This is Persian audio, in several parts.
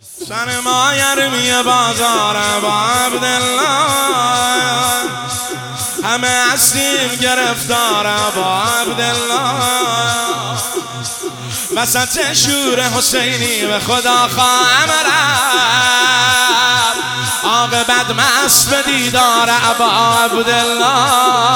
سر ما گرمی بازار با عبدالله، همه هستیم گرفتار با عبدالله. وسط شور حسینی به خدا خواهم رفت، عاقبت مست به دیدار ابا عبدالله،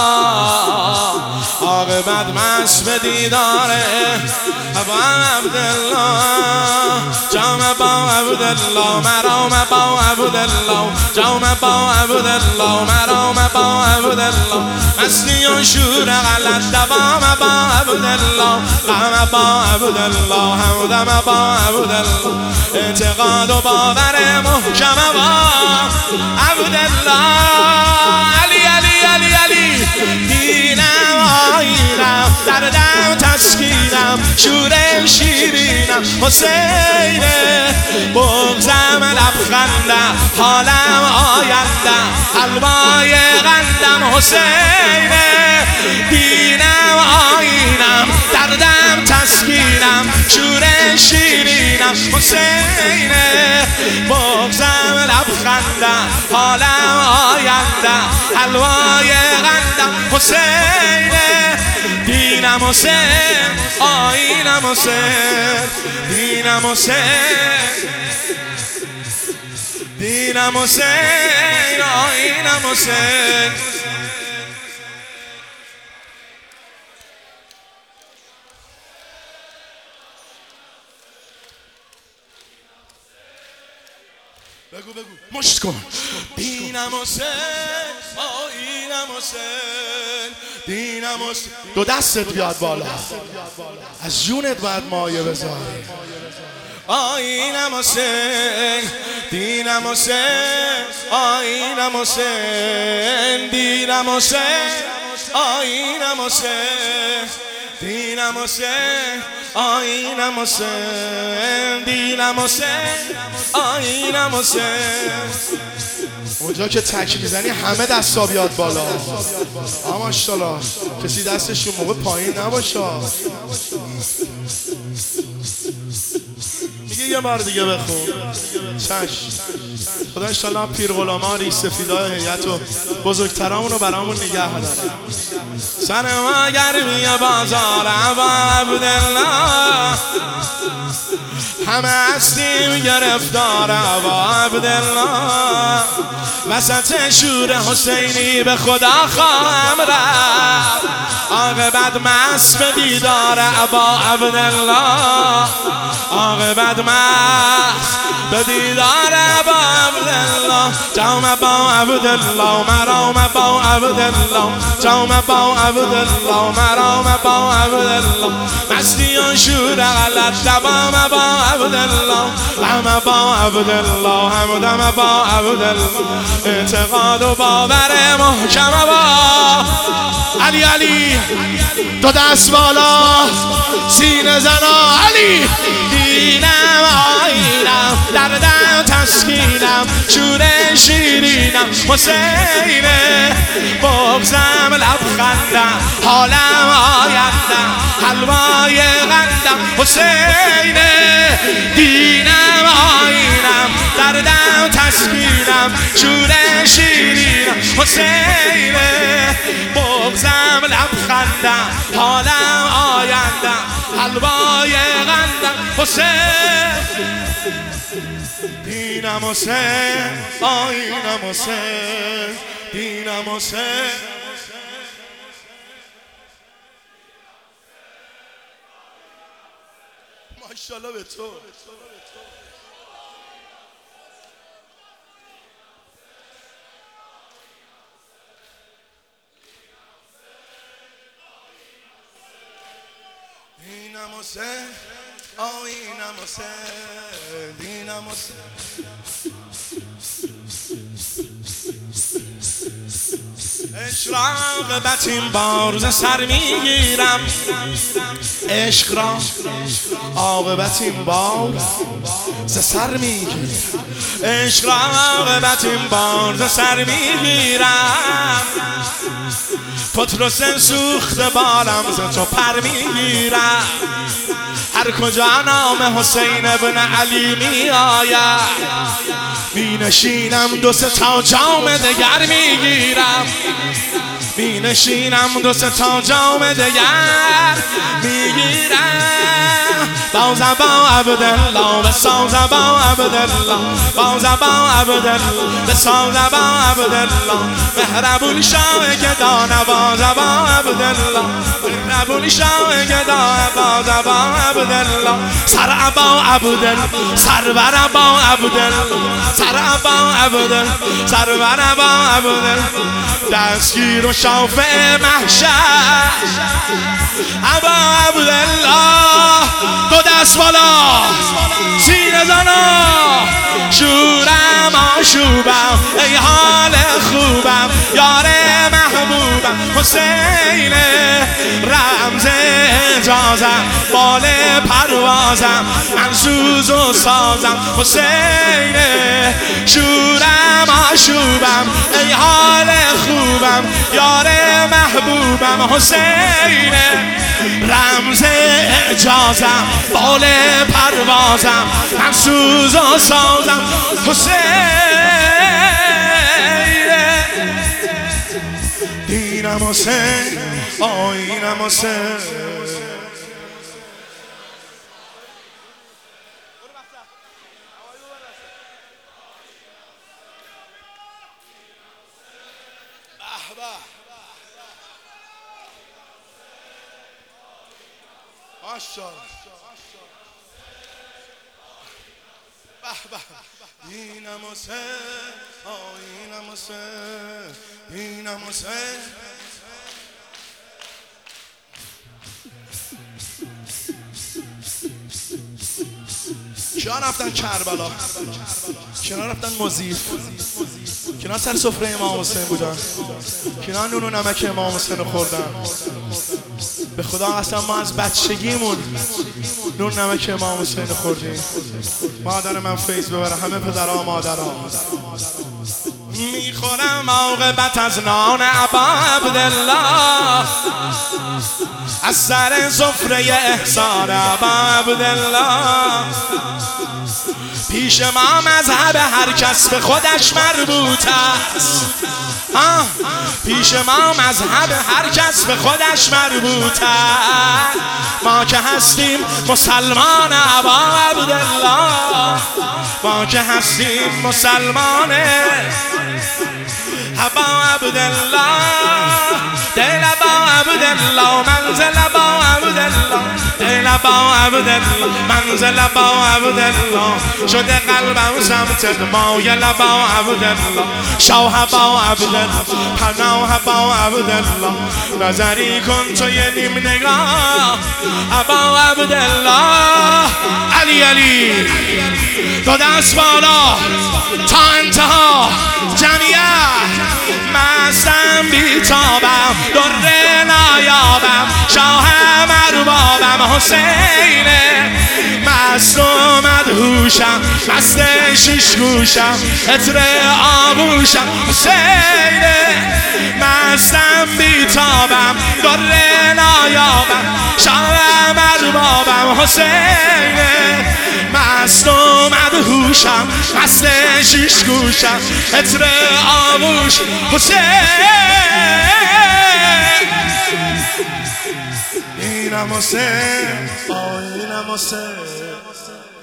عاقبت مست به دیدار ابا عبدالله. جام با عبدالله مرام با عبدالله، جام با عبدالله مرام با عبدالله. مستی و شور غلط دوام با عبدالله، غم با عبدالله همدم با عبدالله. اعتقاد و باور محکم با عبدالله. علی علی علی علی دینم آیینم، دردم تسکینم، شور شیرینم. حسین بغضم لبخندم، حالم آینده حلوای قندم. حسین دینم آیینم، دردم تسکینم، شور شیرینم. حسین بغضم لبخندم، حالم آینده حلوای قندم. حسین دینم حسین آیینم، حسین دینم حسین، دینم حسین آیینم حسین. بگو بگو مشت کن. دینم حسین آیینم حسین، دینم حسین. دو دستت بیاد بالا، از جونت باید مایه بذاری. آیینم حسین، دینم حسین آیینم حسین، دینم حسین آیینم حسین، دینم حسین آیینم حسین، دینم حسین آیینم حسین. اونجا که تک میزنی همه دستا بیاد بالا. ماشاءالله کسی دستش اون موقع پایین نباشه. میگه یه بار دیگه بخون. چشم. خدا انشالله پیر غلاما ریش سفیدای هیئت و بزرگترامون رو برامون نگه داره. سر ما گرمی بازار ابا عبدالله، همه هستیم گرفتار ابا عبدالله. وسط شور حسینی به خدا خواهم رفت، عاقبت مست به دیدار ابا عبدالله، عاقبت مست به دیدار ابا عبدالله. جام با عبدالله مرام با عبدالله، جام با عبدالله مرام با عبدالله. مستی و شور غلط دوام با عبدالله، غم با عبدالله همدم با عبدالله. اعتقاد و باور محکم با علی علی. دو دست بالا سینه زنا. علی دینم آیینم، دردم تسکینم، شور شیرینم. حسین بغضم لبخندم، حالم آینده حلوای قندم. حسین دینم آیینم، دردم تسکینم، شور شیرینم. حسین بغضم لبخندم، حالم آینده حلوای قندم. حسین دینم حسین آیینم حسین، دینم حسین. ماشاءالله به تو. دینم حسین آیینم حسین، دینم حسین. عشق را عاقبت این بار ز سر میگیرم، عشق را عاقبت این بار ز سر میگیرم، عشق را عاقبت این بار ز سر میگیرم. پتروس سوخته بالم ز تو پر میگیرم، هر کجا نام حسین ابن علی می آید می نشینم دو سه تا جام دگر می گیرم می نشینم دو سه تا جام دگر می گیرم با زبان عبدالله به زبان عبدالله با زبان عبدالله به زبان عبدالله مهربون شاه گدا با زبان عبدالله مهربون شاه گدا با زبان عبدالله سر ابا عبدالله سرور ابا عبدالله سر ابا عبدالله سرور ابا عبدالله دستگیر و شافع محشر ابا عبدالله دو دست بالا سینه زنا شورم آشوبم ای حال خوبم یار محبوبم حسین رمز اجازم بال پروازم من سوز و سازم حسین شورم آشوبم ای حال خوبم یار محبوبم حسین رمز اجازم بال پروازم من سوز و سازم حسین دینم حسین آینم حسین دینم حسین آینم حسین دینم حسین کیا رفتن کربلا کیا رفتن مزیف کیا سر سفره امام حسین بودن کیا نون و نمک امام حسین رو خوردن به خدا اصلا ما از بچگیمون نون نمک امام حسین رو خوردیم مادر من فیض ببره همه پدرها مادرها میخورم عاقبت از نان ابا عبدالله از سر سفره احسان ابا عبدالله پیش ما مذهب هر کس به خودش مربوط است پیش ما مذهب هر کس به خودش مربوط است ما که هستیم مسلمان ابا عبدالله ما که هستیم مسلمان ابا عبدالله دل ابا عبدالله منزل ابا عبدالله دل ابا عبدالله منزل ابا عبدالله شده قلبم سمت مایل ابا عبدالله شاه ابا عبدالله پناه ابا عبدالله نظری کن تو یه نیم نگاه ابا عبدالله علی علی دو دست بالا تا انتها جمعیت مستم بیتابم در نایابم شاه مربابم حسین مست و مدهوشم مست شش گوشم عطر آغوشم حسین مستم بیتابم در نایابم شاه مربابم حسین مست و مدهوشم مست شش گوشم عطر آغوش حسین اینم حسین آینم حسین